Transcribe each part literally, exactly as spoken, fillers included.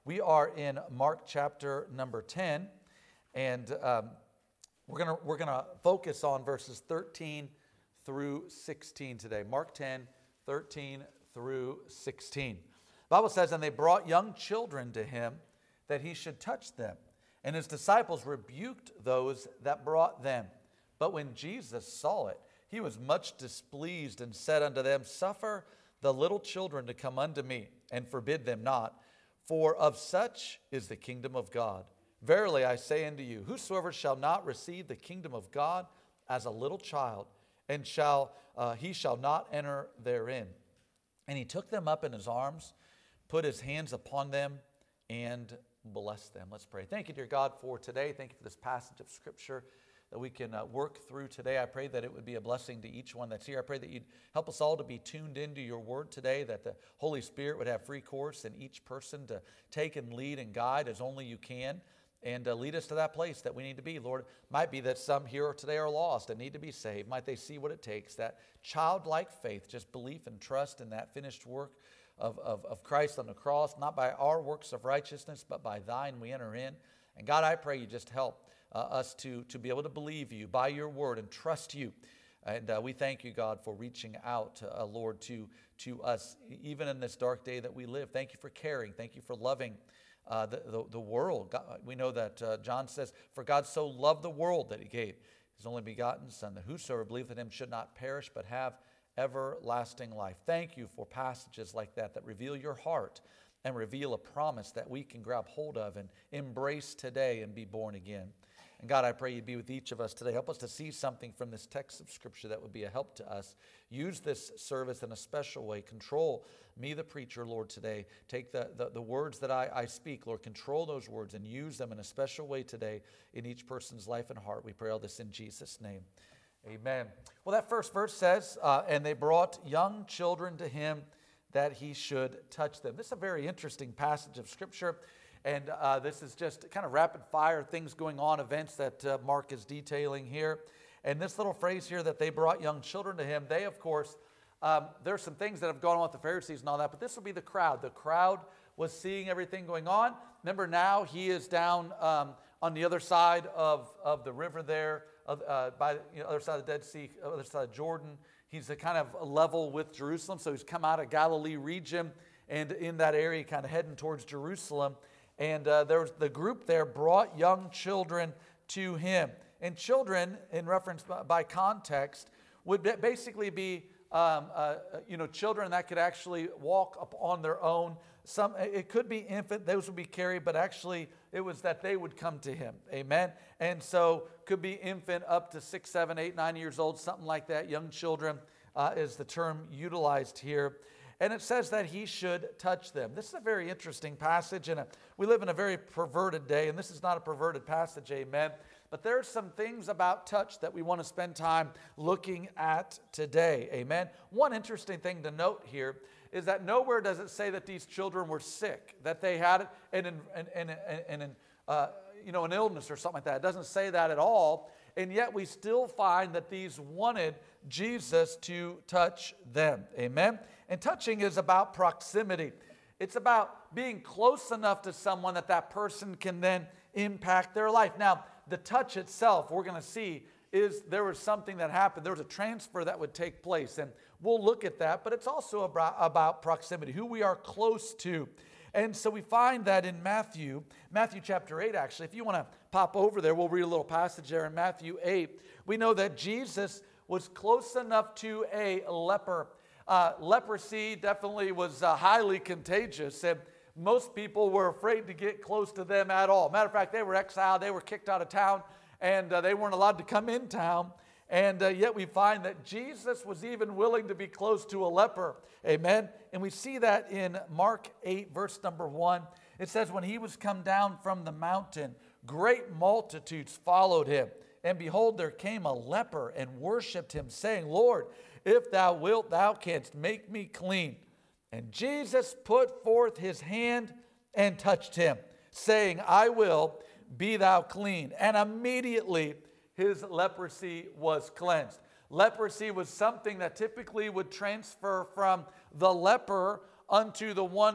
We are in Mark chapter number ten, and um, we're gonna we're gonna focus on verses thirteen through sixteen today. Mark ten, thirteen through sixteen. The Bible says, "And they brought young children to him, that he should touch them. And his disciples rebuked those that brought them. But when Jesus saw it, he was much displeased, and said unto them, Suffer the little children to come unto me, and forbid them not. For of such is the kingdom of God. Verily I say unto you, whosoever shall not receive the kingdom of God as a little child, and shall uh, he shall not enter therein. And he took them up in his arms, put his hands upon them, and blessed them." Let's pray. Thank you, dear God, for today. Thank you for this passage of Scripture that we can uh, work through today. I pray that it would be a blessing to each one that's here. I pray that you'd help us all to be tuned into your word today, that the Holy Spirit would have free course in each person to take and lead and guide as only you can, and uh, lead us to that place that we need to be. Lord, it might be that some here today are lost and need to be saved. Might they see what it takes, that childlike faith, just belief and trust in that finished work of, of, of Christ on the cross, not by our works of righteousness, but by thine we enter in. And God, I pray you just help Uh, us to, to be able to believe you by your word and trust you. And uh, we thank you, God, for reaching out, uh, Lord, to, to us, even in this dark day that we live. Thank you for caring. Thank you for loving uh, the, the, the world. God, we know that uh, John says, "For God so loved the world that he gave his only begotten Son, that whosoever believeth in him should not perish, but have everlasting life." Thank you for passages like that that reveal your heart and reveal a promise that we can grab hold of and embrace today and be born again. And God, I pray you'd be with each of us today. Help us to see something from this text of Scripture that would be a help to us. Use this service in a special way. Control me, the preacher, Lord, today. Take the, the, the words that I, I speak, Lord, control those words and use them in a special way today in each person's life and heart. We pray all this in Jesus' name. Amen. Well, that first verse says, uh, "And they brought young children to him, that he should touch them." This is a very interesting passage of Scripture. And uh, this is just kind of rapid fire things going on, events that uh, Mark is detailing here. And this little phrase here, that they brought young children to him, they, of course, um, there's some things that have gone on with the Pharisees and all that, but this would be the crowd. The crowd was seeing everything going on. Remember, now he is down um, on the other side of, of the river there, of, uh, by the you know, other side of the Dead Sea, other side of Jordan. He's a kind of level with Jerusalem, so he's come out of Galilee region, and in that area, kind of heading towards Jerusalem. And uh, there was the group there brought young children to him. And children, in reference by, by context, would be, basically be um, uh, you know children that could actually walk up on their own. Some it could be infant; those would be carried, but actually it was that they would come to him. Amen. And so could be infant up to six, seven, eight, nine years old, something like that. Young children uh, is the term utilized here. And it says that he should touch them. This is a very interesting passage, and we live in a very perverted day, and this is not a perverted passage, amen. But there's some things about touch that we want to spend time looking at today, amen. One interesting thing to note here is that nowhere does it say that these children were sick, that they had it in, in, in, in, in uh, you know, an illness or something like that. It doesn't say that at all, and yet we still find that these wanted Jesus to touch them, amen. And touching is about proximity. It's about being close enough to someone that that person can then impact their life. Now, the touch itself, we're going to see, is there was something that happened. There was a transfer that would take place, and we'll look at that. But it's also about, about proximity, who we are close to. And so we find that in Matthew, Matthew chapter eight, actually. If you want to pop over there, we'll read a little passage there in Matthew eight. We know that Jesus was close enough to a leper. Uh, leprosy definitely was uh, highly contagious, and most people were afraid to get close to them at all. Matter of fact, they were exiled, they were kicked out of town, and uh, they weren't allowed to come in town. And uh, yet we find that Jesus was even willing to be close to a leper. Amen. And we see that in Mark eight, verse number one. It says, "When he was come down from the mountain, great multitudes followed him. And behold, there came a leper and worshipped him, saying, Lord, if thou wilt, thou canst make me clean. And Jesus put forth his hand and touched him, saying, I will, be thou clean. And immediately his leprosy was cleansed. Leprosy was something that typically would transfer from the leper unto the one that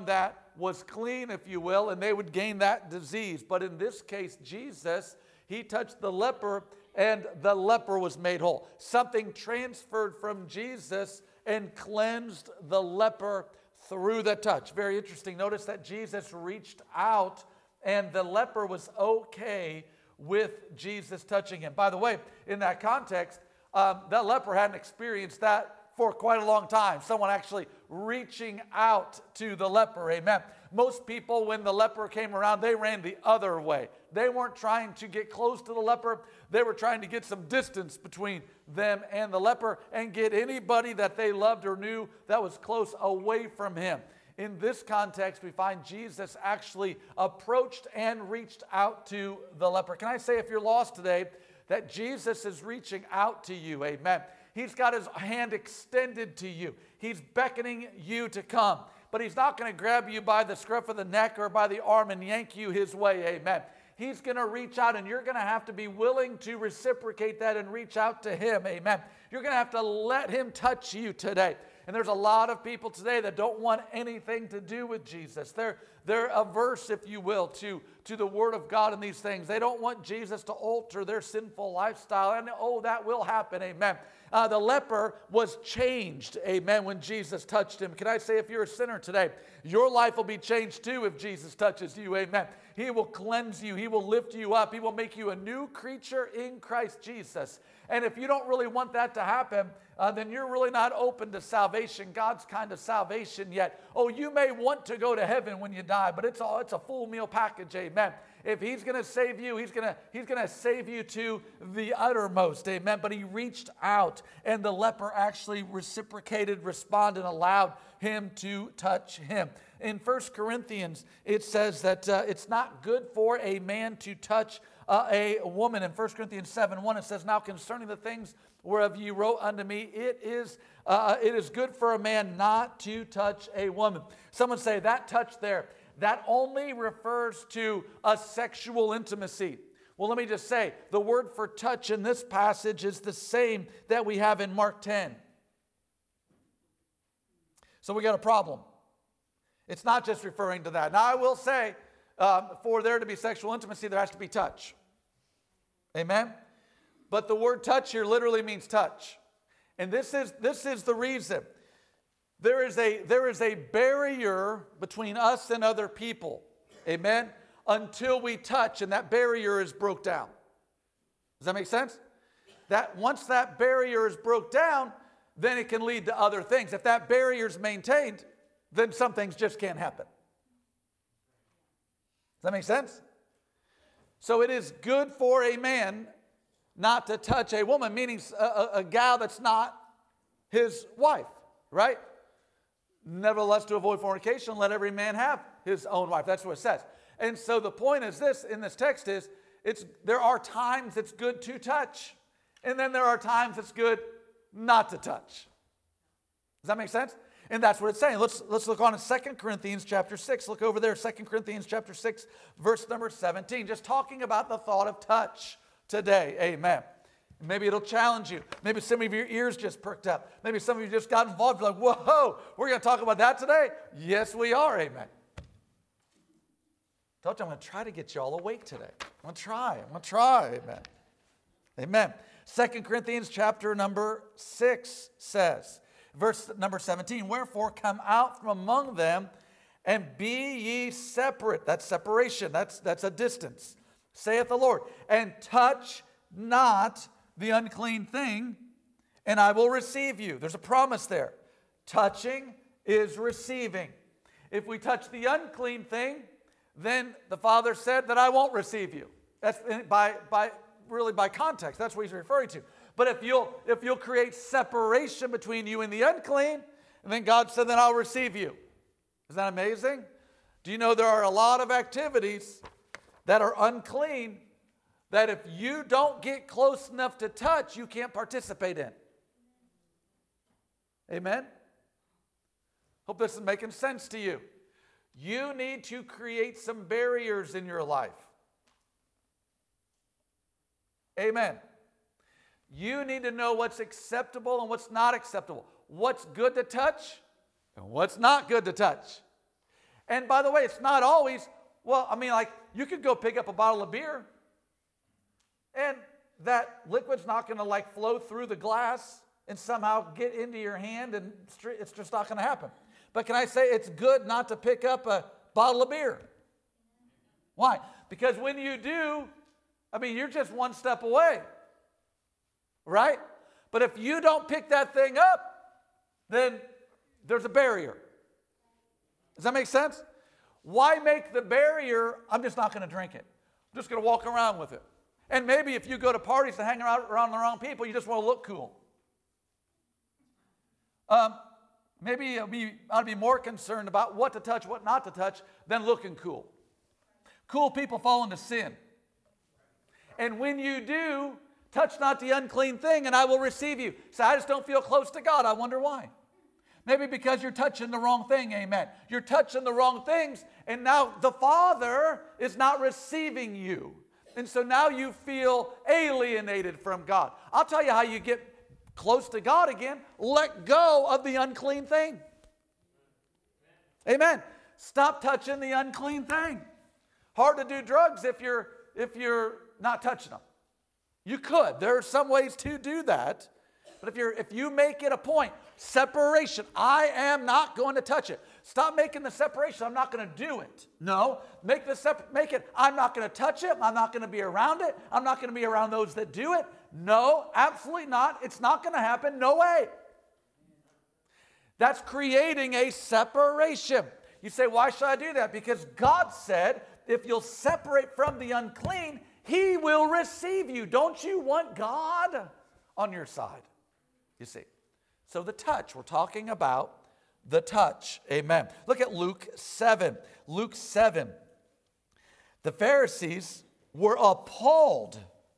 was clean, if you will, and they would gain that disease. But in this case, Jesus, he touched the leper, and the leper was made whole. Something transferred from Jesus and cleansed the leper through the touch. Very interesting. Notice that Jesus reached out, and the leper was okay with Jesus touching him. By the way, in that context, um, that leper hadn't experienced that for quite a long time. Someone actually reaching out to the leper. Amen. Most people, when the leper came around, they ran the other way. They weren't trying to get close to the leper. They were trying to get some distance between them and the leper and get anybody that they loved or knew that was close away from him. In this context, we find Jesus actually approached and reached out to the leper. Can I say, if you're lost today, that Jesus is reaching out to you? Amen. He's got his hand extended to you. He's beckoning you to come. But he's not going to grab you by the scruff of the neck or by the arm and yank you his way. Amen. He's going to reach out, and you're going to have to be willing to reciprocate that and reach out to him. Amen. You're going to have to let him touch you today. And there's a lot of people today that don't want anything to do with Jesus. They're, they're averse, if you will, to, to the Word of God and these things. They don't want Jesus to alter their sinful lifestyle. And oh, that will happen. Amen. Uh, the leper was changed, amen, when Jesus touched him. Can I say, if you're a sinner today, your life will be changed too if Jesus touches you, amen. He will cleanse you. He will lift you up. He will make you a new creature in Christ Jesus. And if you don't really want that to happen, uh, then you're really not open to salvation, God's kind of salvation yet. Oh, you may want to go to heaven when you die, but it's all it's a full meal package, amen. If he's going to save you, he's going to he's going to save you to the uttermost, amen. But he reached out, and the leper actually reciprocated, responded, and allowed him to touch him. In First Corinthians, it says that uh, it's not good for a man to touch uh, a woman. In First Corinthians seven one, it says, "Now concerning the things whereof you wrote unto me, it is uh, it is good for a man not to touch a woman." Someone say, that touch there, that only refers to a sexual intimacy. Well, let me just say, the word for touch in this passage is the same that we have in Mark ten. So we got a problem. It's not just referring to that. Now, I will say, um, for there to be sexual intimacy, there has to be touch. Amen? But the word touch here literally means touch. And this is, this is the reason. There is a, there is a barrier between us and other people. Amen? Until we touch, and that barrier is broke down. Does that make sense? That once that barrier is broke down, then it can lead to other things. If that barrier is maintained, then some things just can't happen. Does that make sense? So it is good for a man not to touch a woman, meaning a, a, a gal that's not his wife, right? Nevertheless, to avoid fornication, let every man have his own wife. That's what it says. And so the point is this, in this text is, it's there are times it's good to touch, and then there are times it's good not to touch. Does that make sense? And that's what it's saying. Let's, let's look on in Second Corinthians chapter six. Look over there, Second Corinthians chapter six, verse number seventeen. Just talking about the thought of touch today. Amen. Maybe it'll challenge you. Maybe some of your ears just perked up. Maybe some of you just got involved. You're like, whoa, we're going to talk about that today? Yes, we are. Amen. I told you I'm going to try to get you all awake today. I'm going to try. I'm going to try. Amen. Amen. Second Corinthians chapter number six says, verse number seventeen, "Wherefore come out from among them and be ye separate." That's separation. That's, that's a distance. "Saith the Lord, and touch not the unclean thing, and I will receive you." There's a promise there. Touching is receiving. If we touch the unclean thing, then the Father said that I won't receive you. That's by, by really by context. That's what he's referring to. But if you'll, if you'll create separation between you and the unclean, and then God said, then I'll receive you. Isn't that amazing? Do you know there are a lot of activities that are unclean that if you don't get close enough to touch, you can't participate in? Amen? Hope this is making sense to you. You need to create some barriers in your life. Amen. You need to know what's acceptable and what's not acceptable. What's good to touch and what's not good to touch. And by the way, it's not always, well, I mean, like, you could go pick up a bottle of beer, and that liquid's not going to, like, flow through the glass and somehow get into your hand, and it's just not going to happen. But can I say it's good not to pick up a bottle of beer? Why? Because when you do, I mean, you're just one step away, right? But if you don't pick that thing up, then there's a barrier. Does that make sense? Why make the barrier, I'm just not going to drink it. I'm just going to walk around with it. And maybe if you go to parties and hang around, around the wrong people, you just want to look cool. Um, maybe you be, ought to be more concerned about what to touch, what not to touch, than looking cool. Cool people fall into sin. And when you do, touch not the unclean thing, and I will receive you. So I just don't feel close to God. I wonder why. Maybe because you're touching the wrong thing, amen. You're touching the wrong things, and now the Father is not receiving you. And so now you feel alienated from God. I'll tell you how you get close to God again. Let go of the unclean thing. Amen. Stop touching the unclean thing. Hard to do drugs if you're, if you're not touching them. You could. There are some ways to do that. But if you're if you make it a point, separation, I am not going to touch it. Stop making the separation, I'm not going to do it. No, make the sep- make it, I'm not going to touch it, I'm not going to be around it, I'm not going to be around those that do it. No, absolutely not. It's not going to happen. No way. That's creating a separation. You say, why should I do that? Because God said, if you'll separate from the unclean, He will receive you. Don't you want God on your side? You see. So the touch, we're talking about the touch. Amen. Look at Luke seven. Luke seven. The Pharisees were appalled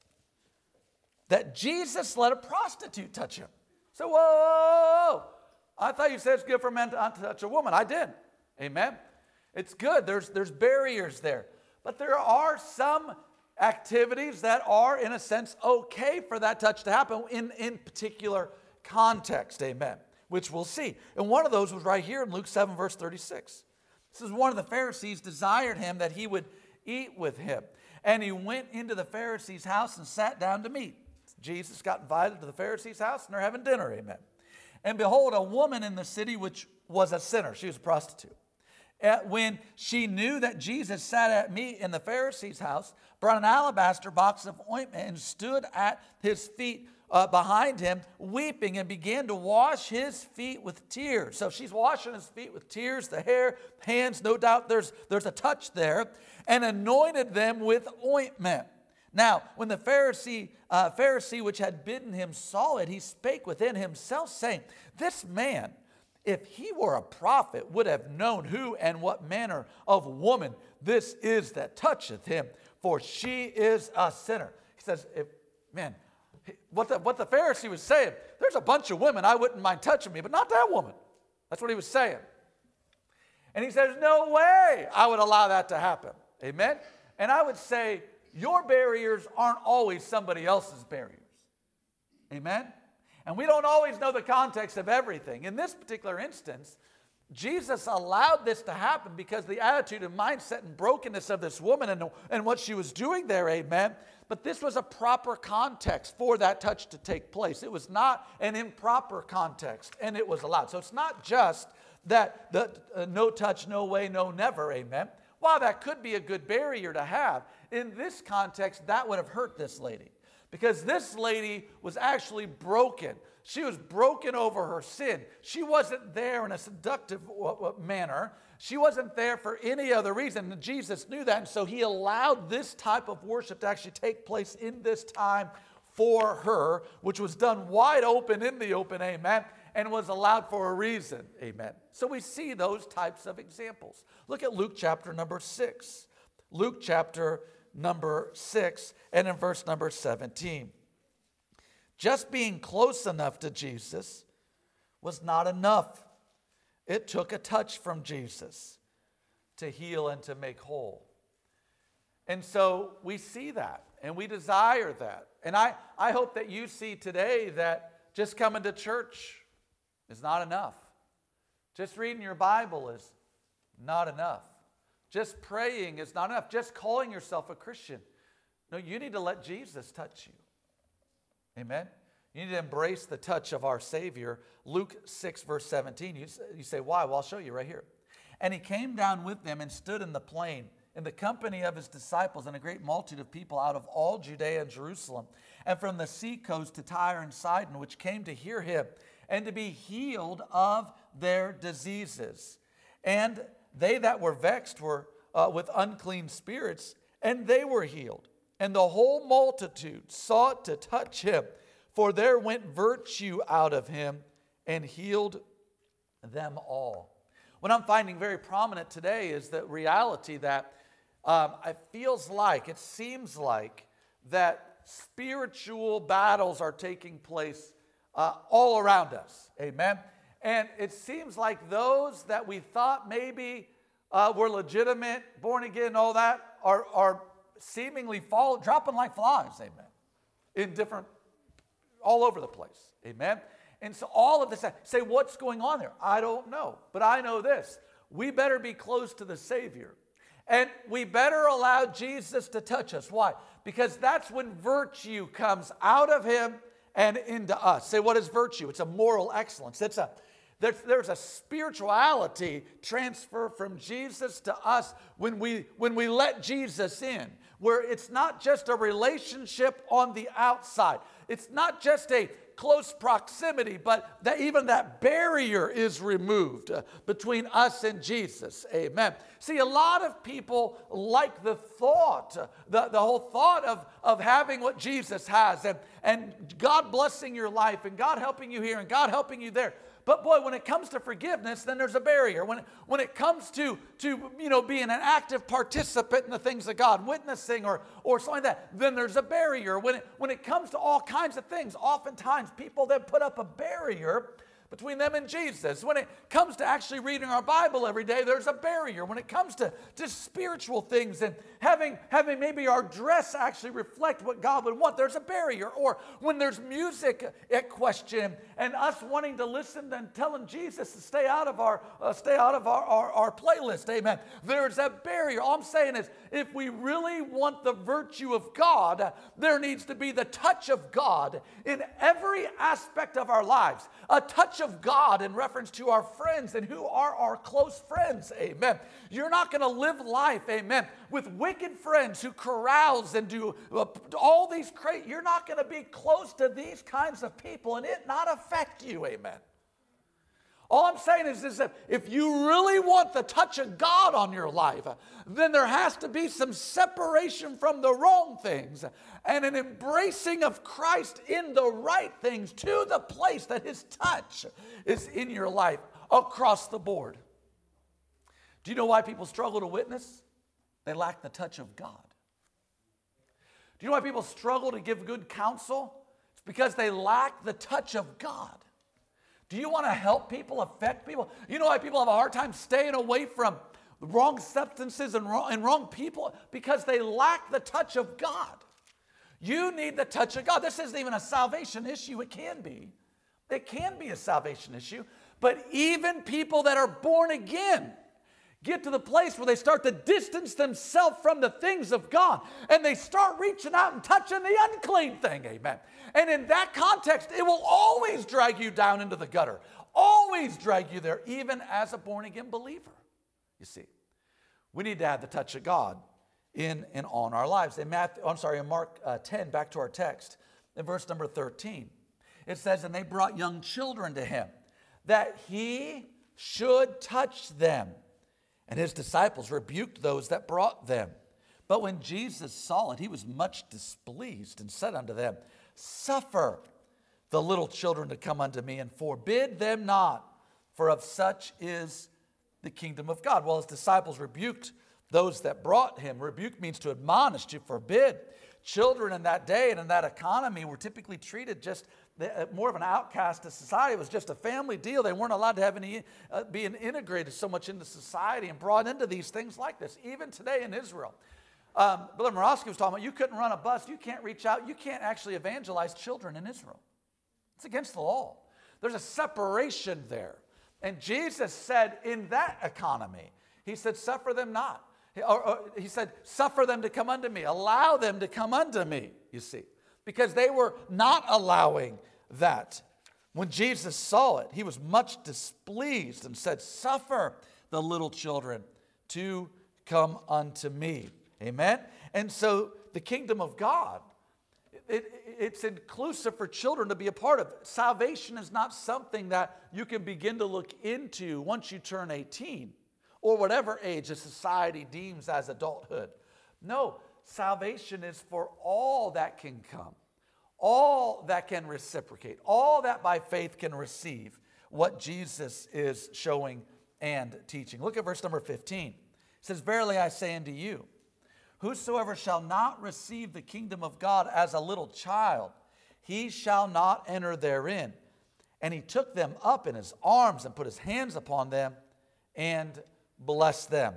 that Jesus let a prostitute touch him. So, whoa, whoa, whoa. I thought you said it's good for men to not touch a woman. I did. Amen. It's good. There's, there's barriers there. But there are some activities that are, in a sense, okay for that touch to happen in, in particular context, amen, which we'll see. And one of those was right here in Luke seven, verse thirty-six. This is one of the Pharisees desired him that he would eat with him. And he went into the Pharisee's house and sat down to meat. Jesus got invited to the Pharisee's house and they're having dinner, amen. And behold, a woman in the city which was a sinner. She was a prostitute. At when she knew that Jesus sat at meat in the Pharisee's house, brought an alabaster box of ointment and stood at his feet Uh, behind him, weeping, and began to wash his feet with tears. So she's washing his feet with tears, the hair, hands, no doubt there's, there's a touch there, and anointed them with ointment. Now, when the Pharisee, uh, Pharisee which had bidden him saw it, he spake within himself, saying, this man, if he were a prophet, would have known who and what manner of woman this is that toucheth him, for she is a sinner. He says, if, man, What the, what the Pharisee was saying, there's a bunch of women I wouldn't mind touching me, but not that woman. That's what he was saying. And he says, no way I would allow that to happen. Amen? And I would say, your barriers aren't always somebody else's barriers. Amen? And we don't always know the context of everything. In this particular instance, Jesus allowed this to happen because the attitude and mindset and brokenness of this woman and, and what she was doing there, amen. But this was a proper context for that touch to take place. It was not an improper context, and it was allowed. So it's not just that the uh, no touch, no way, no never, amen. While that could be a good barrier to have, in this context, that would have hurt this lady. Because this lady was actually broken. She was broken over her sin. She wasn't there in a seductive manner. She wasn't there for any other reason. And Jesus knew that, and so he allowed this type of worship to actually take place in this time for her, which was done wide open in the open, amen, and was allowed for a reason, amen. So we see those types of examples. Look at Luke chapter number six. Luke chapter number six, and in verse number seventeen. Just being close enough to Jesus was not enough. It took a touch from Jesus to heal and to make whole. And so we see that, and we desire that. And I, I hope that you see today that just coming to church is not enough. Just reading your Bible is not enough. Just praying is not enough. Just calling yourself a Christian. No, you need to let Jesus touch you. Amen? You need to embrace the touch of our Savior. Luke six, verse seventeen. You, you say, why? Well, I'll show you right here. And he came down with them and stood in the plain in the company of his disciples and a great multitude of people out of all Judea and Jerusalem, and from the sea coast to Tyre and Sidon, which came to hear him and to be healed of their diseases. And they that were vexed were uh, with unclean spirits, and they were healed. And the whole multitude sought to touch him, for there went virtue out of him and healed them all. What I'm finding very prominent today is the reality that um, it feels like, it seems like, that spiritual battles are taking place uh, all around us. Amen? And it seems like those that we thought maybe uh, were legitimate, born again, all that, are, are seemingly fall, dropping like flies. Amen? In different, all over the place. Amen? And so all of this, say, what's going on there? I don't know. But I know this. We better be close to the Savior. And we better allow Jesus to touch us. Why? Because that's when virtue comes out of him and into us. Say, what is virtue? It's a moral excellence. It's a, there's, there's a spirituality transfer from Jesus to us when we, when we let Jesus in, where it's not just a relationship on the outside. It's not just a close proximity, but that even that barrier is removed uh, between us and Jesus. Amen. See, a lot of people like the thought, uh, the, the whole thought of, of having what Jesus has and, and God blessing your life and God helping you here and God helping you there. But boy, when it comes to forgiveness, then there's a barrier. When it, when it comes to, to you know, being an active participant in the things of God, witnessing or, or something like that, then there's a barrier. When it, when it comes to all kinds of things, oftentimes people then put up a barrier between them and Jesus. When it comes to actually reading our Bible every day, there's a barrier. When it comes to just spiritual things and having, having maybe our dress actually reflect what God would want, there's a barrier. Or when there's music at question and us wanting to listen and telling Jesus to stay out of our uh, stay out of our, our, our playlist, amen, there's a barrier. All I'm saying is, if we really want the virtue of God, there needs to be the touch of God in every aspect of our lives. A touch of God in reference to our friends and who are our close friends, amen. You're not going to live life, amen, with wicked friends who carouse and do uh, all these crazy. You're not going to be close to these kinds of people and it not affect you, amen. All I'm saying is, is that if you really want the touch of God on your life, then there has to be some separation from the wrong things and an embracing of Christ in the right things to the place that his touch is in your life across the board. Do you know why people struggle to witness? They lack the touch of God. Do you know why people struggle to give good counsel? It's because they lack the touch of God. Do you want to help people, affect people? You know why people have a hard time staying away from wrong substances and wrong, and wrong people? Because they lack the touch of God. You need the touch of God. This isn't even a salvation issue. It can be. It can be a salvation issue. But even people that are born again get to the place where they start to distance themselves from the things of God. And they start reaching out and touching the unclean thing, amen. And in that context, it will always drag you down into the gutter. Always drag you there, even as a born-again believer. You see, we need to have the touch of God in and on our lives. In Matthew, I'm sorry, in Mark uh, ten, back to our text, in verse number thirteen, it says, and they brought young children to him, that he should touch them. And his disciples rebuked those that brought them. But when Jesus saw it, he was much displeased and said unto them, suffer the little children to come unto me, and forbid them not, for of such is the kingdom of God. Well, his disciples rebuked those that brought him. Rebuke means to admonish, to forbid. Children in that day and in that economy were typically treated just more of an outcast to society. It was just a family deal. They weren't allowed to have any uh, being integrated so much into society and brought into these things like this. Even today in Israel, um, Brother Morosky was talking about, you couldn't run a bus, you can't reach out, you can't actually evangelize children in Israel. It's against the law. There's a separation there. And Jesus said in that economy, He said, suffer them not. Or, or he said, suffer them to come unto me. Allow them to come unto me, you see. Because they were not allowing that. When Jesus saw it, he was much displeased and said, suffer the little children to come unto me. Amen? And so the kingdom of God, it, it's inclusive for children to be a part of. Salvation is not something that you can begin to look into once you turn eighteen or whatever age a society deems as adulthood. No, salvation is for all that can come, all that can reciprocate, all that by faith can receive what Jesus is showing and teaching. Look at verse number fifteen. It says, verily I say unto you, whosoever shall not receive the kingdom of God as a little child, he shall not enter therein. And he took them up in his arms and put his hands upon them and blessed them.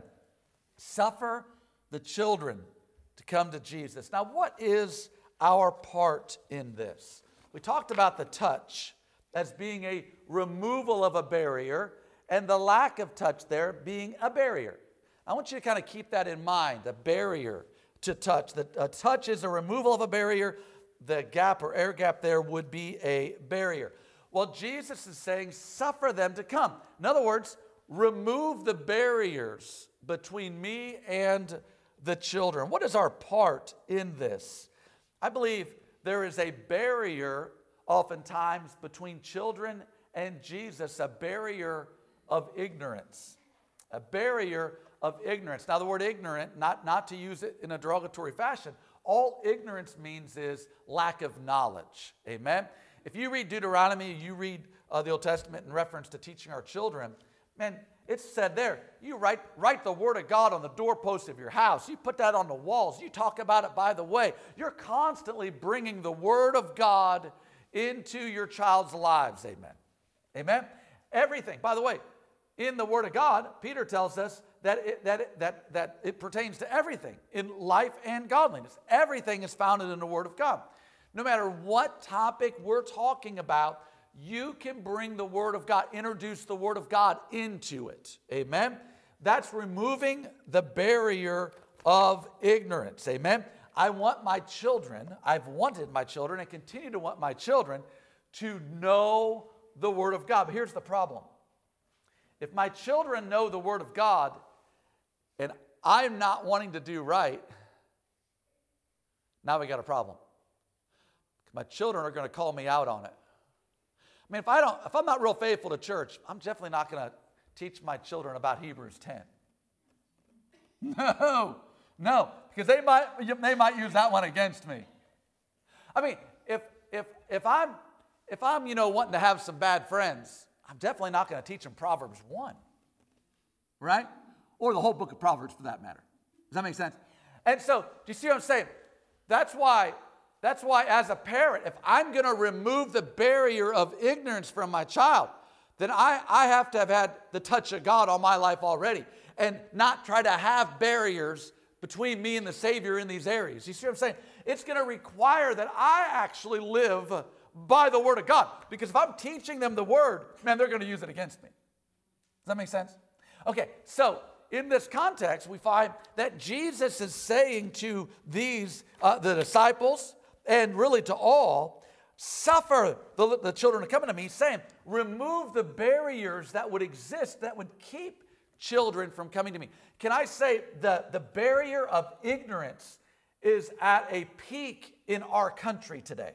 Suffer the children to come to Jesus. Now, what is our part in this? We talked about the touch as being a removal of a barrier and the lack of touch there being a barrier. I want you to kind of keep that in mind, a barrier to touch. The a touch is a removal of a barrier. The gap or air gap there would be a barrier. Well, Jesus is saying, suffer them to come. In other words, remove the barriers between me and the children. What is our part in this? I believe there is a barrier oftentimes between children and Jesus, a barrier of ignorance. A barrier of ignorance. Now, the word ignorant, not, not to use it in a derogatory fashion, all ignorance means is lack of knowledge. Amen? If you read Deuteronomy, you read uh, the Old Testament in reference to teaching our children, man, it's said there, you write, write the word of God on the doorpost of your house. You put that on the walls. You talk about it by the way. You're constantly bringing the word of God into your child's lives. Amen? Amen? Everything. By the way, in the word of God, Peter tells us that it, that, it, that, that it pertains to everything in life and godliness. Everything is founded in the word of God. No matter what topic we're talking about, you can bring the word of God, introduce the word of God into it. Amen? That's removing the barrier of ignorance. Amen? I want my children, I've wanted my children and continue to want my children to know the word of God. But here's the problem. If my children know the word of God and I'm not wanting to do right, now we got a problem. My children are going to call me out on it. I mean, if I don't, if I'm not real faithful to church, I'm definitely not going to teach my children about Hebrews ten. No, no, because they might they might use that one against me. I mean, if if if I'm if I'm you know wanting to have some bad friends, I'm definitely not going to teach them Proverbs one, right? Or the whole book of Proverbs for that matter. Does that make sense? And so, do you see what I'm saying? That's why. That's why as a parent, if I'm going to remove the barrier of ignorance from my child, then I, I have to have had the touch of God on my life already and not try to have barriers between me and the Savior in these areas. You see what I'm saying? It's going to require that I actually live by the Word of God, because if I'm teaching them the Word, man, they're going to use it against me. Does that make sense? Okay, so in this context, we find that Jesus is saying to these, uh, the disciples, and really to all, suffer the, the children to come unto me. He's saying, remove the barriers that would exist that would keep children from coming to me. Can I say the, the barrier of ignorance is at a peak in our country today?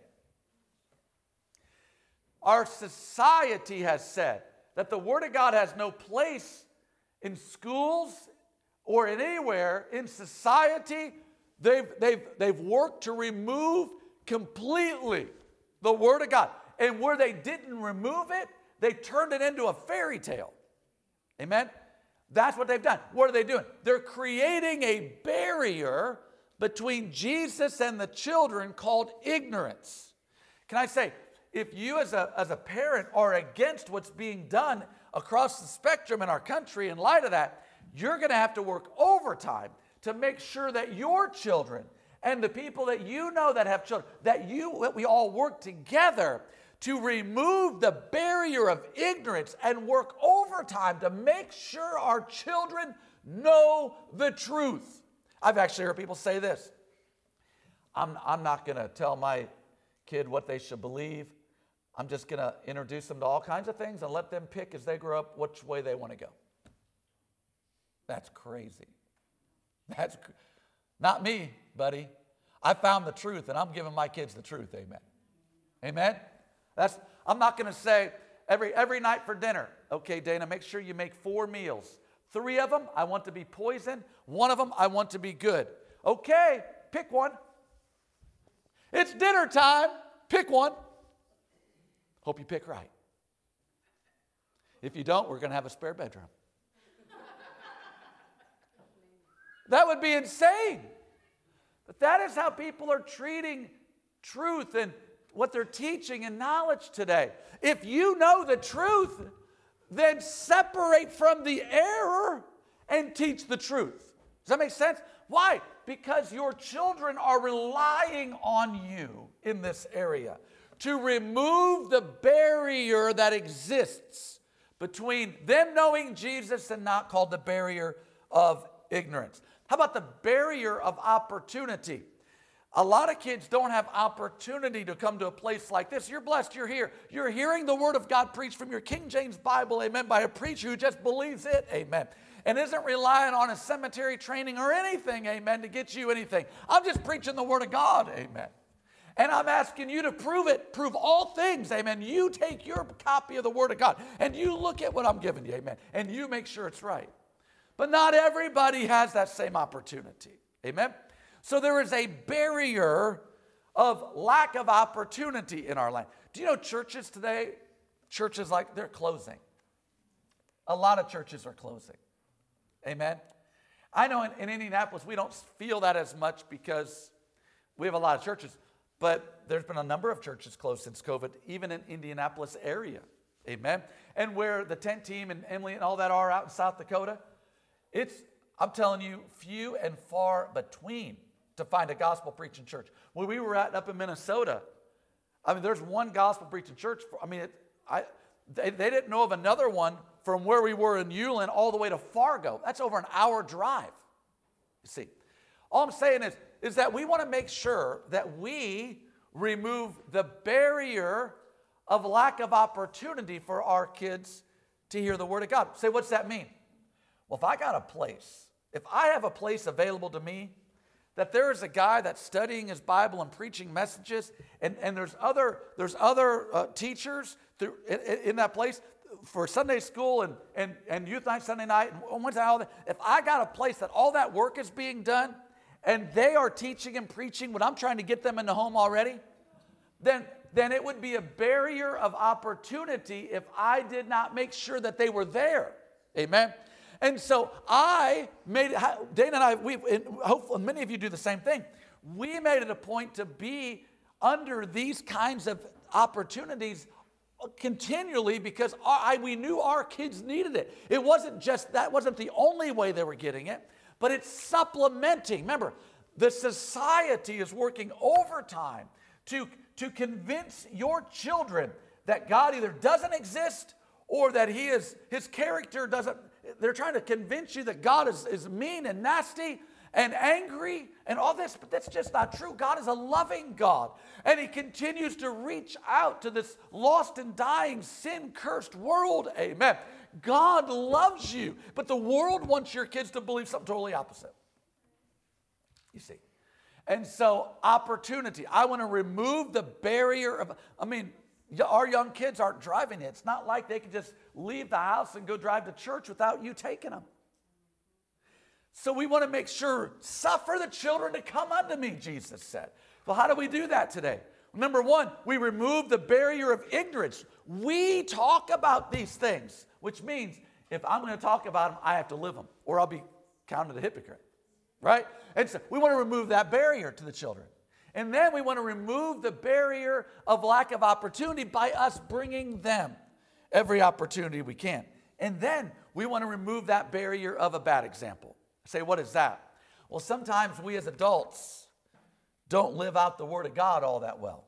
Our society has said that the Word of God has no place in schools or in anywhere in society. They've, they've, they've worked to remove completely the Word of God. And where they didn't remove it, they turned it into a fairy tale. Amen? That's what they've done. What are they doing? They're creating a barrier between Jesus and the children called ignorance. Can I say, if you as a, as a parent are against what's being done across the spectrum in our country in light of that, you're going to have to work overtime to make sure that your children and the people that you know that have children, that you, that we all work together to remove the barrier of ignorance and work overtime to make sure our children know the truth. I've actually heard people say this. I'm, I'm not going to tell my kid what they should believe. I'm just going to introduce them to all kinds of things and let them pick as they grow up which way they want to go. That's crazy. That's cr- not me, buddy. I found the truth, and I'm giving my kids the truth. Amen. Amen. That's. I'm not going to say every every night for dinner. Okay, Dana, make sure you make four meals. Three of them I want to be poison. One of them I want to be good. Okay, pick one. It's dinner time. Pick one. Hope you pick right. If you don't, we're going to have a spare bedroom. That would be insane. But that is how people are treating truth and what they're teaching and knowledge today. If you know the truth, then separate from the error and teach the truth. Does that make sense? Why? Because your children are relying on you in this area to remove the barrier that exists between them knowing Jesus and not, called the barrier of ignorance. How about the barrier of opportunity? A lot of kids don't have opportunity to come to a place like this. You're blessed, you're here. You're hearing the word of God preached from your King James Bible, amen, by a preacher who just believes it, amen, and isn't relying on a seminary training or anything, amen, to get you anything. I'm just preaching the word of God, amen. And I'm asking you to prove it, prove all things, amen. You take your copy of the word of God and you look at what I'm giving you, amen, and you make sure it's right. But not everybody has that same opportunity. Amen? So there is a barrier of lack of opportunity in our land. Do you know churches today, churches like, they're closing. A lot of churches are closing. Amen? I know in, in Indianapolis, we don't feel that as much because we have a lot of churches. But there's been a number of churches closed since COVID, even in Indianapolis area. Amen? And where the tent team and Emily and all that are out in South Dakota, it's, I'm telling you, few and far between to find a gospel preaching church. When we were at up in Minnesota, I mean, there's one gospel preaching church. For, I mean, it, I, they, they didn't know of another one from where we were in Ulen all the way to Fargo. That's over an hour drive. You see, all I'm saying is, is that we want to make sure that we remove the barrier of lack of opportunity for our kids to hear the word of God. Say, what's that mean? Well, if I got a place, if I have a place available to me, that there is a guy that's studying his Bible and preaching messages, and, and there's other, there's other uh, teachers through, in, in that place for Sunday school and, and, and youth night Sunday night, and Wednesday, all that. If I got a place that all that work is being done, and they are teaching and preaching what I'm trying to get them in the home already, then, then it would be a barrier of opportunity if I did not make sure that they were there. Amen? And so I made it, Dana and I, we, and hopefully many of you do the same thing. We made it a point to be under these kinds of opportunities continually because I, we knew our kids needed it. It wasn't just, that wasn't the only way they were getting it, but it's supplementing. Remember, the society is working overtime to, to convince your children that God either doesn't exist or that he is, his character doesn't. They're trying to convince you that God is, is mean and nasty and angry and all this, but that's just not true. God is a loving God, and he continues to reach out to this lost and dying, sin-cursed world. Amen. God loves you, but the world wants your kids to believe something totally opposite. You see. And so, opportunity. I want to remove the barrier of, I mean, our young kids aren't driving it. It's not like they can just leave the house and go drive to church without you taking them. So we want to make sure, suffer the children to come unto me, Jesus said. Well, how do we do that today? Number one, we remove the barrier of ignorance. We talk about these things, which means if I'm going to talk about them, I have to live them, or I'll be counted a hypocrite, right? And so we want to remove that barrier to the children. And then we want to remove the barrier of lack of opportunity by us bringing them every opportunity we can. And then we want to remove that barrier of a bad example. Say, what is that? Well, sometimes we as adults don't live out the Word of God all that well.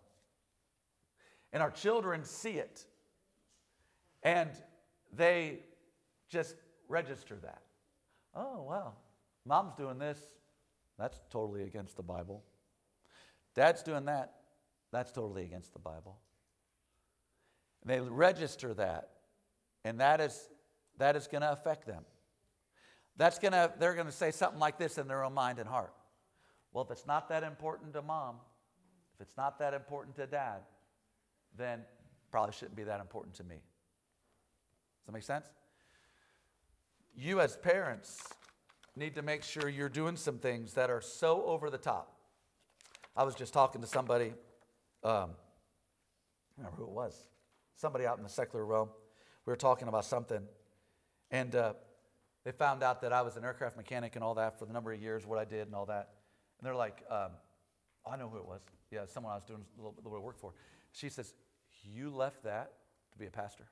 And our children see it. And they just register that. Oh, wow. Mom's doing this. That's totally against the Bible. Dad's doing that. That's totally against the Bible. And they register that. And that is that is going to affect them. That's going to they're going to say something like this in their own mind and heart. Well, if it's not that important to mom, if it's not that important to dad, then probably shouldn't be that important to me. Does that make sense? You as parents need to make sure you're doing some things that are so over the top. I was just talking to somebody, um, I don't remember who it was, somebody out in the secular realm. We were talking about something, and uh, they found out that I was an aircraft mechanic and all that for the number of years, what I did and all that. And they're like, um, I know who it was. Yeah, someone I was doing a little, little bit of work for. She says, you left that to be a pastor?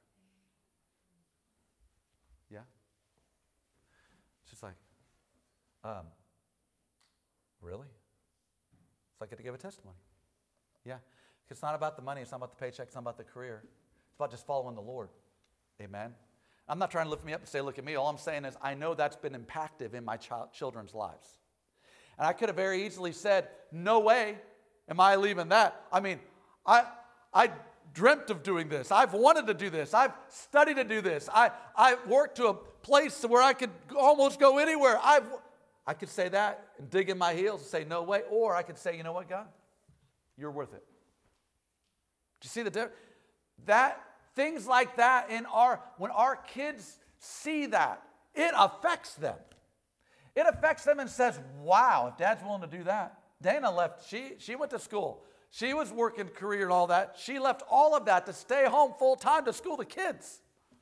Yeah. She's like, um, really? So I get to give a testimony. Yeah. It's not about the money. It's not about the paycheck. It's not about the career. It's about just following the Lord. Amen. I'm not trying to lift me up and say, look at me. All I'm saying is I know that's been impactful in my child, children's lives. And I could have very easily said, no way am I leaving that. I mean, I I dreamt of doing this. I've wanted to do this. I've studied to do this. I, I worked to a place where I could almost go anywhere. I've, I could say that and dig in my heels and say, no way. Or I could say, you know what, God? You're worth it. Do you see the difference? That, things like that in our, when our kids see that, it affects them. It affects them and says, wow, if Dad's willing to do that. Dana left, she, she went to school. She was working career and all that. She left all of that to stay home full time to school the kids.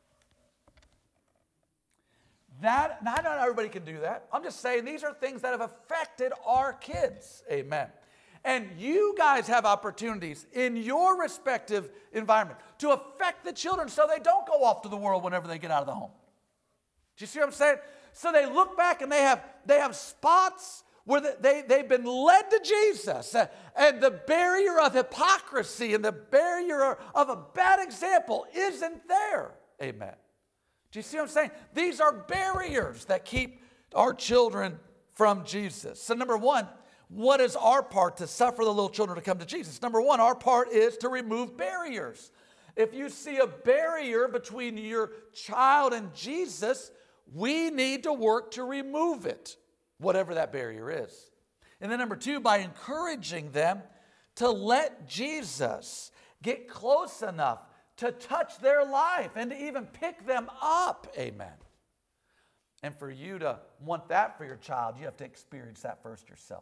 That, not everybody can do that. I'm just saying these are things that have affected our kids. Amen. And you guys have opportunities in your respective environment to affect the children so they don't go off to the world whenever they get out of the home. Do you see what I'm saying? So they look back and they have, they have spots where they, they've been led to Jesus. Uh, and the barrier of hypocrisy and the barrier of a bad example isn't there. Amen. Do you see what I'm saying? These are barriers that keep our children from Jesus. So number one, what is our part to suffer the little children to come to Jesus? Number one, our part is to remove barriers. If you see a barrier between your child and Jesus, we need to work to remove it, whatever that barrier is. And then number two, by encouraging them to let Jesus get close enough to touch their life and to even pick them up. Amen. And for you to want that for your child, you have to experience that first yourself.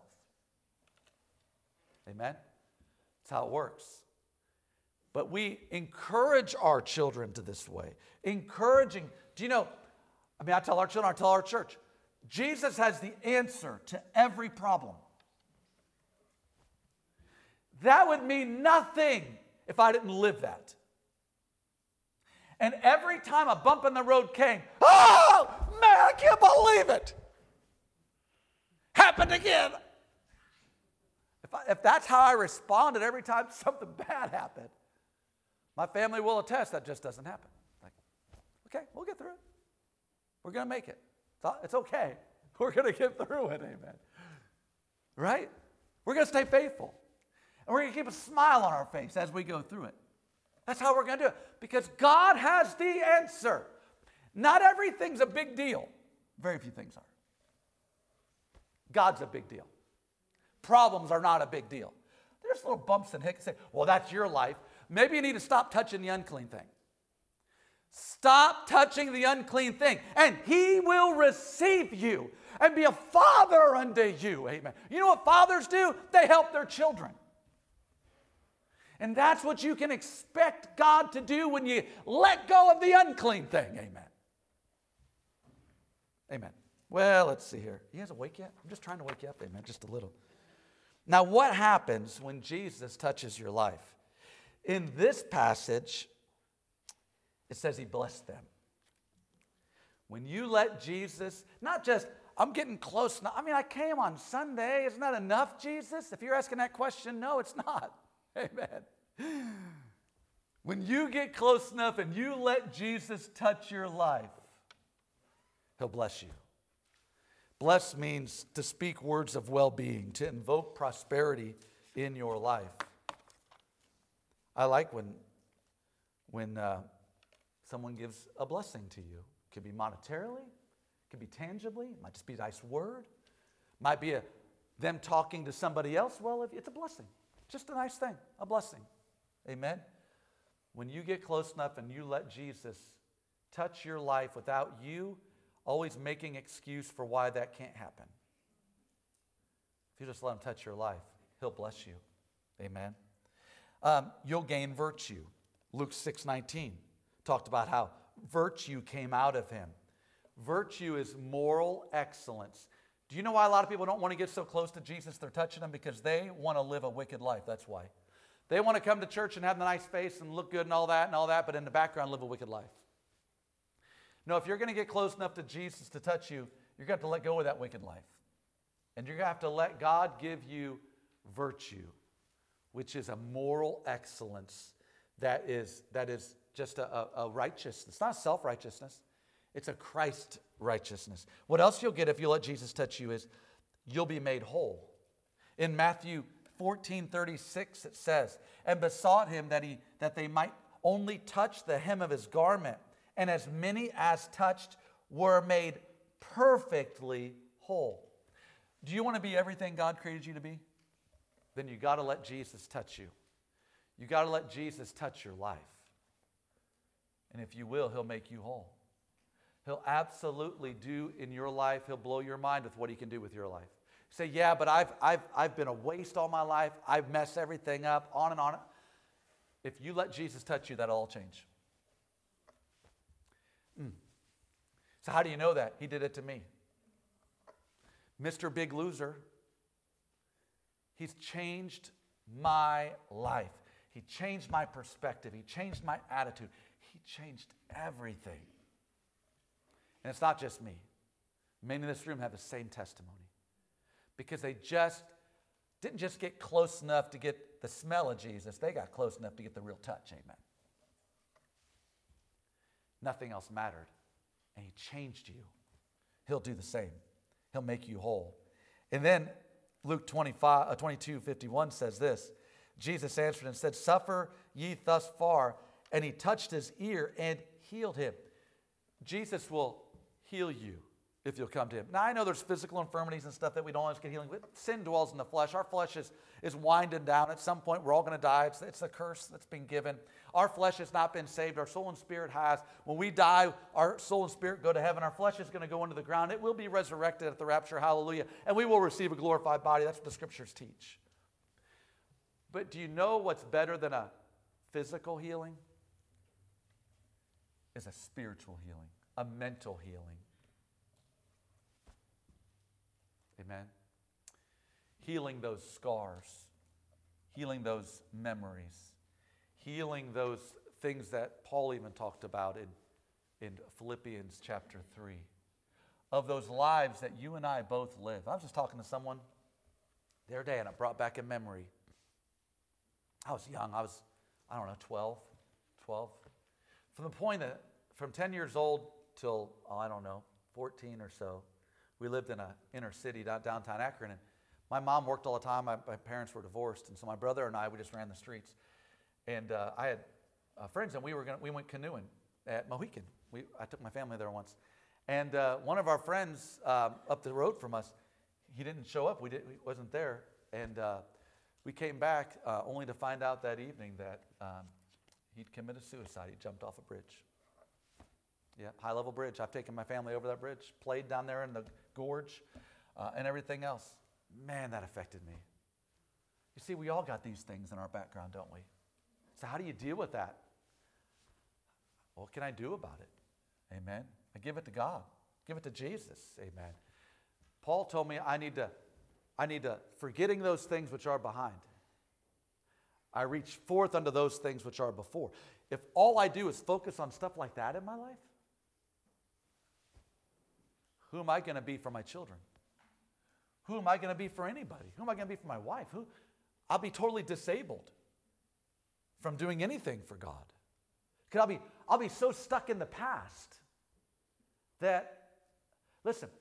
Amen? That's how it works. But we encourage our children to this way. Encouraging, do you know, I mean, I tell our children, I tell our church, Jesus has the answer to every problem. That would mean nothing if I didn't live that. And every time a bump in the road came, oh, man, I can't believe it. Happened again. If, I, if that's how I responded every time something bad happened, my family will attest that just doesn't happen. Like, okay, we'll get through it. We're going to make it. It's okay. We're going to get through it, amen. Right? We're going to stay faithful. And we're going to keep a smile on our face as we go through it. That's how we're going to do it. Because God has the answer. Not everything's a big deal. Very few things are. God's a big deal. Problems are not a big deal. There's little bumps and hiccups. Say, well, that's your life. Maybe you need to stop touching the unclean thing. Stop touching the unclean thing, and he will receive you and be a father unto you. Amen. You know what fathers do? They help their children. And that's what you can expect God to do when you let go of the unclean thing. Amen. Amen. Well, let's see here. You guys awake yet? I'm just trying to wake you up. Amen. Just a little. Now, what happens when Jesus touches your life? In this passage, it says he blessed them. When you let Jesus, not just, I'm getting close now. I mean, I came on Sunday. Isn't that enough, Jesus? If you're asking that question, no, it's not. Amen. When you get close enough and you let Jesus touch your life, he'll bless you. Bless means to speak words of well-being, to invoke prosperity in your life. I like when, when uh, someone gives a blessing to you. It could be monetarily, it could be tangibly, it might just be a nice word. It might be a, them talking to somebody else. Well, if, it's a blessing. Just a nice thing, a blessing. Amen? When you get close enough and you let Jesus touch your life without you always making excuse for why that can't happen. If you just let him touch your life, he'll bless you. Amen. Um, you'll gain virtue. Luke six nineteen talked about how virtue came out of him. Virtue is moral excellence. Do you know why a lot of people don't want to get so close to Jesus they're touching him? Because they want to live a wicked life. That's why. They want to come to church and have the nice face and look good and all that and all that, but in the background live a wicked life. No, if you're going to get close enough to Jesus to touch you, you're going to have to let go of that wicked life. And you're going to have to let God give you virtue, which is a moral excellence that is, that is just a, a, a righteousness. It's not self-righteousness. It's a Christ righteousness. What else you'll get if you let Jesus touch you is you'll be made whole. In Matthew fourteen thirty-six it says, and besought him that, he, that they might only touch the hem of his garment. And as many as touched were made perfectly whole. Do you want to be everything God created you to be? Then you got to let Jesus touch you. You got to let Jesus touch your life. And if you will, he'll make you whole. He'll absolutely do in your life, he'll blow your mind with what he can do with your life. You say, yeah, but I've, I've, I've been a waste all my life. I've messed everything up, on and on. If you let Jesus touch you, that'll all change. Mm. So how do you know that? He did it to me. Mister Big Loser, he's changed my life. He changed my perspective. He changed my attitude. He changed everything. And it's not just me. Many in this room have the same testimony. Because they just didn't just get close enough to get the smell of Jesus. They got close enough to get the real touch. Amen. Nothing else mattered. And he changed you. He'll do the same. He'll make you whole. And then Luke twenty-five, uh, twenty-two fifty-one says this. Jesus answered and said, suffer ye thus far. And he touched his ear and healed him. Jesus will heal you if you'll come to him. Now, I know there's physical infirmities and stuff that we don't always get healing, but sin dwells in the flesh. Our flesh is, is winding down. At some point, we're all going to die. It's, it's a curse that's been given. Our flesh has not been saved. Our soul and spirit has. When we die, our soul and spirit go to heaven. Our flesh is going to go into the ground. It will be resurrected at the rapture. Hallelujah. And we will receive a glorified body. That's what the scriptures teach. But do you know what's better than a physical healing? Is a spiritual healing, a mental healing. Amen. Healing those scars, healing those memories, healing those things that Paul even talked about in, in Philippians chapter three, of those lives that you and I both live. I was just talking to someone the other day and it brought back a memory. I was young. I was, I don't know, twelve, twelve. From the point that, from ten years old till, oh, I don't know, fourteen or so, we lived in an inner city downtown Akron, and my mom worked all the time. My, my parents were divorced, and so my brother and I, we just ran the streets. And uh, I had uh, friends, and we were gonna, we went canoeing at Mohican. We, I took my family there once. And uh, one of our friends um, up the road from us, he didn't show up. We didn't, he wasn't there. And uh, we came back uh, only to find out that evening that um, he'd committed suicide. He jumped off a bridge. Yeah, high-level bridge. I've taken my family over that bridge, played down there in the gorge, uh, and everything else. Man, that affected me. You see, we all got these things in our background, don't we? So how do you deal with that? What can I do about it? Amen. I give it to God. Give it to Jesus. Amen. Paul told me I need to, I need to, forgetting those things which are behind, I reach forth unto those things which are before. If all I do is focus on stuff like that in my life, who am I going to be for my children? Who am I going to be for anybody? Who am I going to be for my wife? Who? I'll be totally disabled from doing anything for God. Because I'll be, I'll be so stuck in the past that, listen,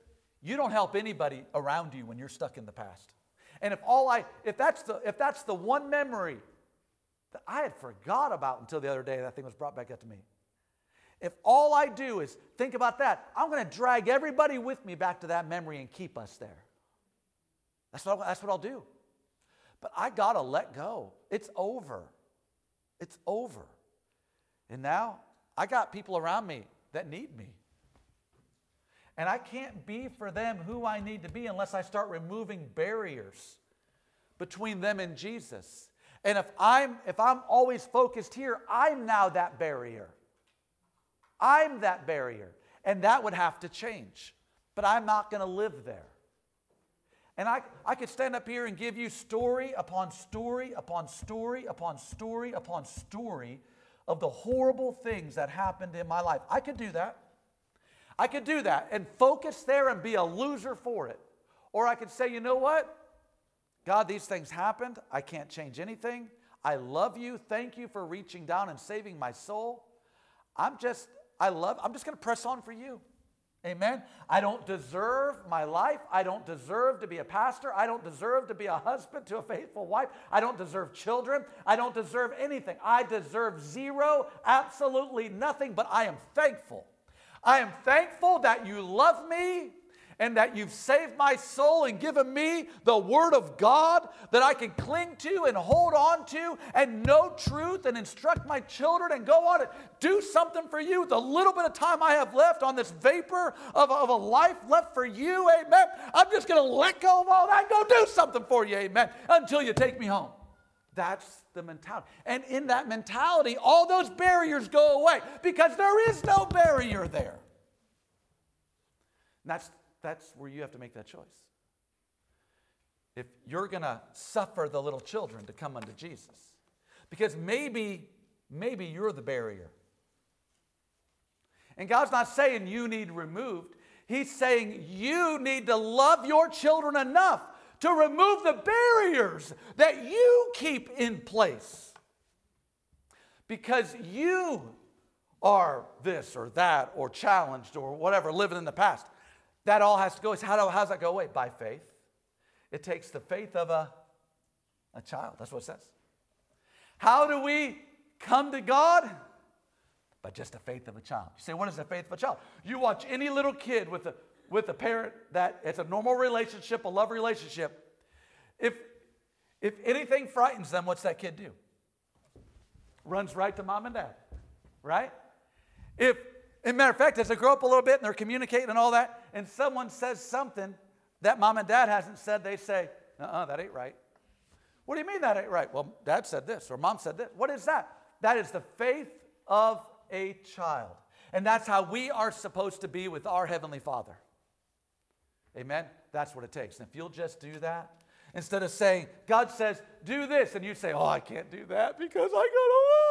You don't help anybody around you when you're stuck in the past. And if all I, if that's the, if that's the one memory that I had forgot about until the other day, that thing was brought back up to me. If all I do is think about that, I'm going to drag everybody with me back to that memory and keep us there. That's what, that's what I'll do. But I got to let go. It's over. It's over. And now I got people around me that need me. And I can't be for them who I need to be unless I start removing barriers between them and Jesus. And if I'm, if I'm always focused here, I'm now that barrier. I'm that barrier. And that would have to change. But I'm not going to live there. And I, I could stand up here and give you story upon story upon story upon story upon story of the horrible things that happened in my life. I could do that. I could do that and focus there and be a loser for it. Or I could say, you know what? God, these things happened. I can't change anything. I love you. Thank you for reaching down and saving my soul. I'm just, I love, I'm just going to press on for you. Amen. I don't deserve my life. I don't deserve to be a pastor. I don't deserve to be a husband to a faithful wife. I don't deserve children. I don't deserve anything. I deserve zero, absolutely nothing, but I am thankful. I am thankful that you love me and that you've saved my soul and given me the Word of God that I can cling to and hold on to and know truth and instruct my children and go on and do something for you. The little bit of time I have left on this vapor of, of a life left for you, amen, I'm just going to let go of all that and go do something for you, amen, until you take me home. That's the mentality. And in that mentality, all those barriers go away because there is no barrier there. And that's That's where you have to make that choice. If you're going to suffer the little children to come unto Jesus. Because maybe, maybe you're the barrier. And God's not saying you need removed. He's saying you need to love your children enough to remove the barriers that you keep in place. Because you are this or that or challenged or whatever, living in the past. That all has to go. How, do, how does that go away? By faith. It takes the faith of a, a child. That's what it says. How do we come to God? By just the faith of a child. You say, what is the faith of a child? You watch any little kid with a, with a parent that it's a normal relationship, a love relationship. If, if anything frightens them, what's that kid do? Runs right to mom and dad. Right? If As a matter of fact, as they grow up a little bit and they're communicating and all that, and someone says something that mom and dad hasn't said, they say, uh-uh, that ain't right. What do you mean that ain't right? Well, dad said this or mom said this. What is that? That is the faith of a child. And that's how we are supposed to be with our Heavenly Father. Amen? That's what it takes. And if you'll just do that, instead of saying, God says, do this, and you say, oh, I can't do that because I got to...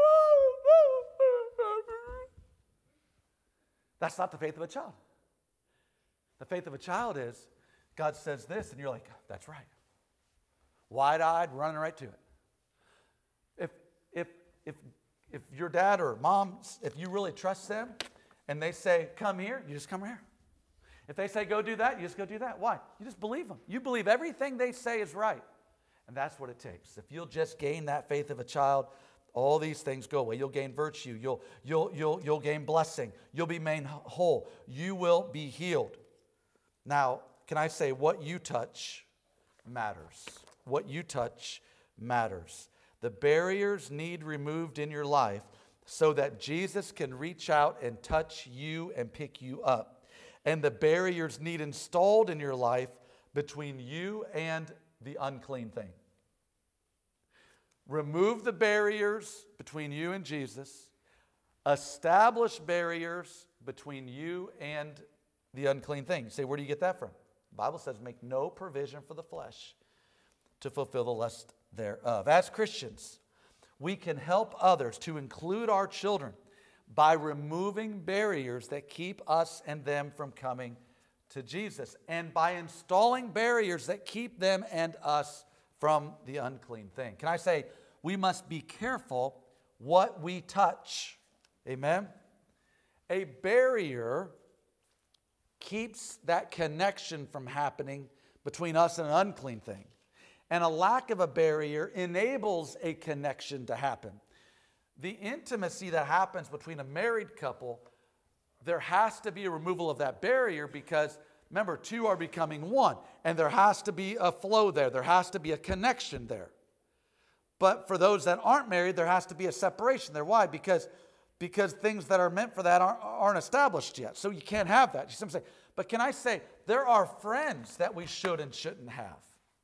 That's not the faith of a child. The faith of a child is, God says this, and you're like, that's right. Wide-eyed, running right to it. If, if, if, if your dad or mom, if you really trust them, and they say, come here, you just come here. If they say, go do that, you just go do that. Why? You just believe them. You believe everything they say is right. And that's what it takes. If you'll just gain that faith of a child, all these things go away. You'll gain virtue. You'll, you'll, you'll, you'll gain blessing. You'll be made whole. You will be healed. Now, can I say what you touch matters? What you touch matters. The barriers need removed in your life so that Jesus can reach out and touch you and pick you up. And the barriers need installed in your life between you and the unclean thing. Remove the barriers between you and Jesus. Establish barriers between you and the unclean thing. You say, where do you get that from? The Bible says, make no provision for the flesh to fulfill the lust thereof. As Christians, we can help others, to include our children, by removing barriers that keep us and them from coming to Jesus, and by installing barriers that keep them and us from the unclean thing. Can I say, we must be careful what we touch. Amen? A barrier keeps that connection from happening between us and an unclean thing. And a lack of a barrier enables a connection to happen. The intimacy that happens between a married couple, there has to be a removal of that barrier because, remember, two are becoming one. And there has to be a flow there. There has to be a connection there. But for those that aren't married, there has to be a separation there. Why? Because, because things that are meant for that aren't, aren't established yet. So you can't have that. You see what I'm saying? But can I say, there are friends that we should and shouldn't have.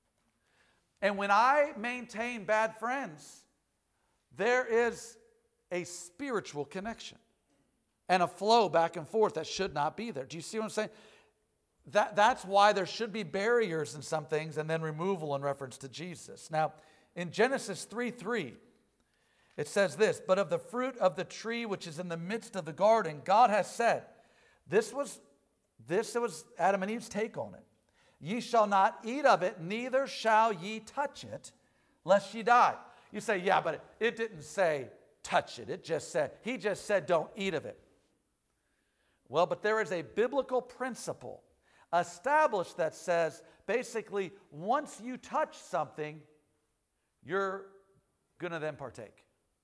And when I maintain bad friends, there is a spiritual connection and a flow back and forth that should not be there. Do you see what I'm saying? That, that's why there should be barriers in some things and then removal in reference to Jesus. Now, in Genesis three three, it says this, "But of the fruit of the tree which is in the midst of the garden, God has said," this was, this was Adam and Eve's take on it, "Ye shall not eat of it, neither shall ye touch it, lest ye die." You say, yeah, but it, it didn't say touch it. It just said, he just said don't eat of it. Well, but there is a biblical principle established that says, basically, once you touch something, you're going to then partake.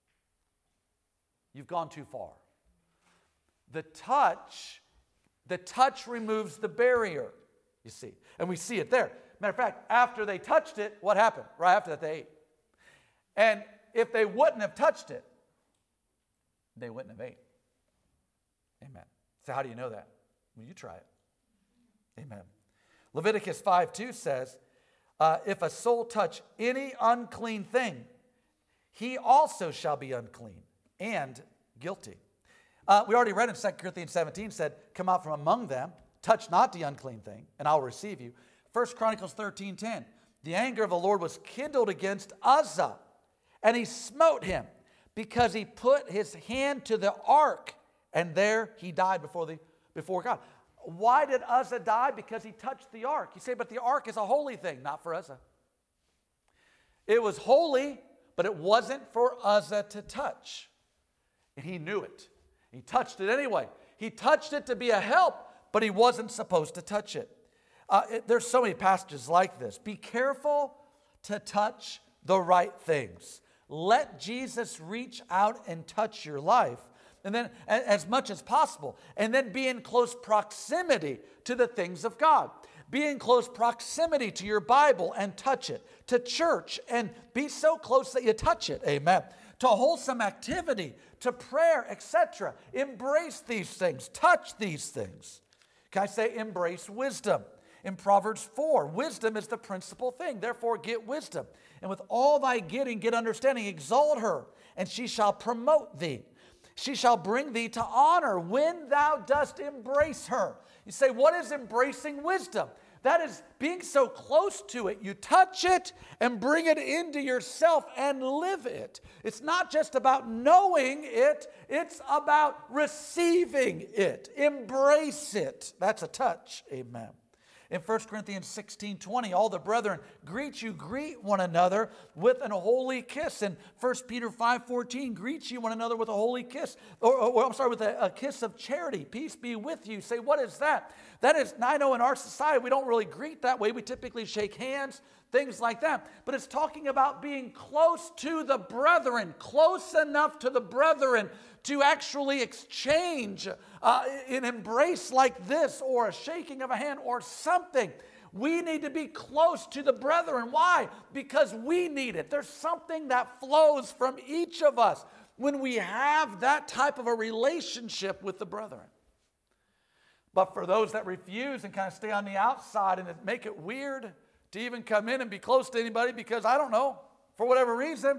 You've gone too far. The touch, the touch removes the barrier, you see. And we see it there. Matter of fact, after they touched it, what happened? Right after that, they ate. And if they wouldn't have touched it, they wouldn't have ate. Amen. So how do you know that? Well, you try it. Amen. Leviticus five two says, uh, "If a soul touch any unclean thing, he also shall be unclean and guilty." Uh, we already read in Second Corinthians seventeen, said, "Come out from among them, touch not the unclean thing, and I'll receive you." First Chronicles thirteen ten, "The anger of the Lord was kindled against Uzzah, and he smote him, because he put his hand to the ark, and there he died before, the, before God." Why did Uzzah die? Because he touched the ark. You say, but the ark is a holy thing. Not for Uzzah. It was holy, but it wasn't for Uzzah to touch. And he knew it. He touched it anyway. He touched it to be a help, but he wasn't supposed to touch it. Uh, it there's so many passages like this. Be careful to touch the right things. Let Jesus reach out and touch your life, and then as much as possible, and then be in close proximity to the things of God. Be in close proximity to your Bible and touch it, to church and be so close that you touch it, amen. To wholesome activity, to prayer, et cetera. Embrace these things, touch these things. Can I say embrace wisdom? In Proverbs four, wisdom is the principal thing. Therefore, get wisdom. And with all thy getting, get understanding. Exalt her, and she shall promote thee. She shall bring thee to honor when thou dost embrace her. You say, what is embracing wisdom? That is being so close to it. You touch it and bring it into yourself and live it. It's not just about knowing it. It's about receiving it. Embrace it. That's a touch. Amen. In First Corinthians sixteen twenty, all the brethren greet you, greet one another with an holy kiss. In First Peter five fourteen, greet you one another with a holy kiss. Or, or I'm sorry, with a, a kiss of charity. Peace be with you. Say, what is that? That is, I know in our society we don't really greet that way. We typically shake hands, things like that. But it's talking about being close to the brethren, close enough to the brethren to actually exchange uh, an embrace like this, or a shaking of a hand or something. We need to be close to the brethren. Why? Because we need it. There's something that flows from each of us when we have that type of a relationship with the brethren. But for those that refuse and kind of stay on the outside and make it weird to even come in and be close to anybody because, I don't know, for whatever reason,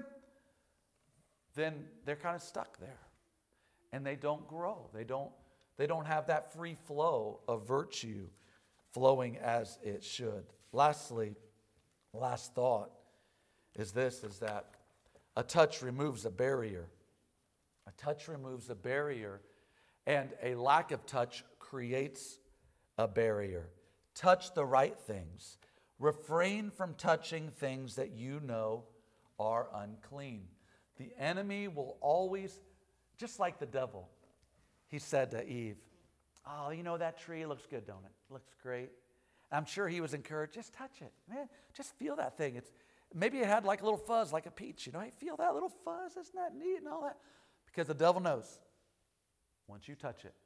then they're kind of stuck there. And they don't grow. They don't, they don't have that free flow of virtue flowing as it should. Lastly, last thought is this, is that a touch removes a barrier. A touch removes a barrier, and a lack of touch creates a barrier. Touch the right things. Refrain from touching things that you know are unclean. The enemy will always, just like the devil, he said to Eve, Oh, you know, that tree looks good, don't it? Looks great. I'm sure he was encouraged. Just touch it, man. Just feel that thing. It's maybe it had like a little fuzz, like a peach. You know, hey, feel that little fuzz. Isn't that neat and all that? Because the devil knows once you touch it,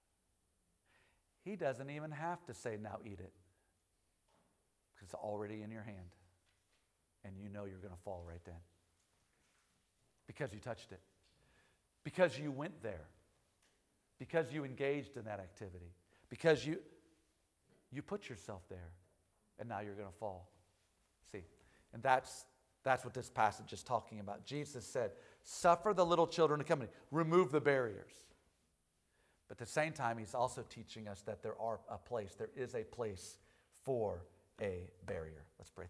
he doesn't even have to say, now eat it. Because it's already in your hand. And you know you're going to fall right then. Because you touched it. Because you went there. Because you engaged in that activity. Because you... You put yourself there, and now you're going to fall. See, and that's that's what this passage is talking about. Jesus said, suffer the little children to come in. Remove the barriers. But at the same time, he's also teaching us that there are a place, there is a place for a barrier. Let's pray.